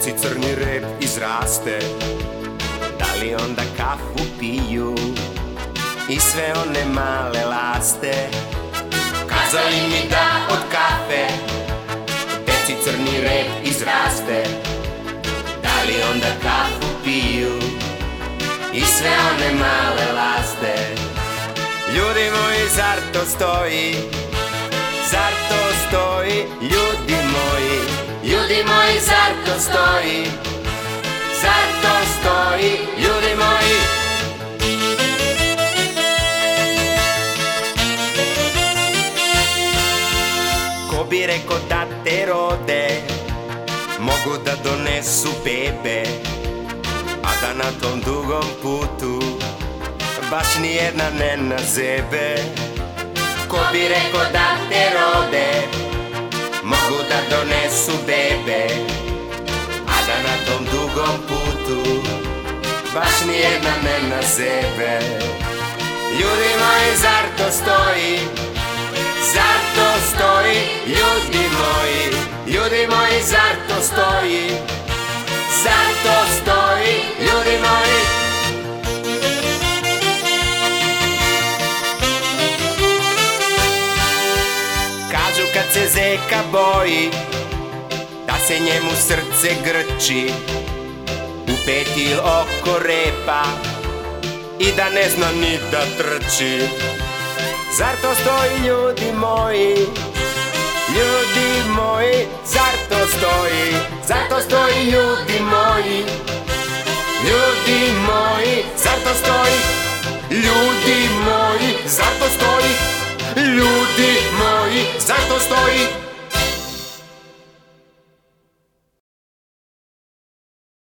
deci crni rep izraste, da li onda kafu piju i sve one male laste? Kazali mi da od kafe deci crni rep izraste, da li onda kafu piju i sve one male laste? Ljudi moji, zar to stoji? Zar to stoji, ljudi moji? Ljudi moji, zar to stoji? Zar to stoji, ljudi moji? Ko bi rekao da te rode mogu da donesu bebe, a da na tom dugom putu baš nijedna ne nazebe? Ko bi rekao da te rode mogu da donesu bebe, a da na tom dugom putu baš nijedna ne nazebe? Ljudi moji, zar to stoji? Zar to stoji, ljudi moji? Ljudi moji, zar to stoji? Zar to stoji, ljudi moji? Kažu kad se zeka boji da se njemu srce grči, u petil oko repa i da ne zna ni da trči. Zar to stoji, ljudi moji? Ljudi moji, zar to stoji? Zar to stoji, ljudi moji? Ljudi moji, zar to stoji? Ljudi moji, zar to stoji? Ljudi moji, zar to stoji?